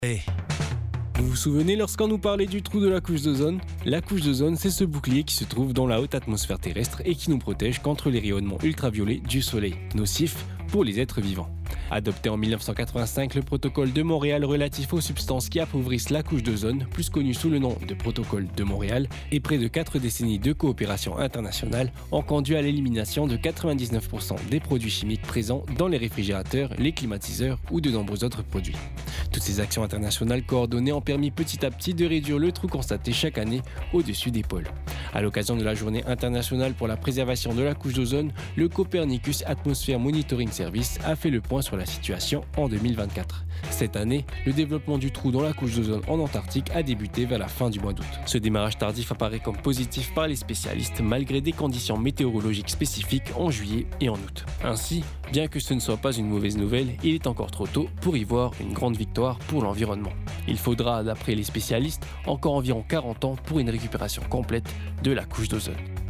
Vous vous souvenez lorsqu'on nous parlait du trou de la couche d'ozone? La couche d'ozone, c'est ce bouclier qui se trouve dans la haute atmosphère terrestre et qui nous protège contre les rayonnements ultraviolets du soleil, nocifs pour les êtres vivants. Adopté en 1985, le protocole de Montréal relatif aux substances qui appauvrissent la couche d'ozone, plus connu sous le nom de protocole de Montréal, et près de 4 décennies de coopération internationale ont conduit à l'élimination de 99% des produits chimiques présents dans les réfrigérateurs, les climatiseurs ou de nombreux autres produits. Toutes ces actions internationales coordonnées ont permis petit à petit de réduire le trou constaté chaque année au-dessus des pôles. À l'occasion de la Journée internationale pour la préservation de la couche d'ozone, le Copernicus Atmosphere Monitoring Service a fait le point sur la situation en 2024. Cette année, le développement du trou dans la couche d'ozone en Antarctique a débuté vers la fin du mois d'août. Ce démarrage tardif apparaît comme positif par les spécialistes malgré des conditions météorologiques spécifiques en juillet et en août. Ainsi, bien que ce ne soit pas une mauvaise nouvelle, il est encore trop tôt pour y voir une grande victoire pour l'environnement. Il faudra, d'après les spécialistes, encore environ 40 ans pour une récupération complète de la couche d'ozone.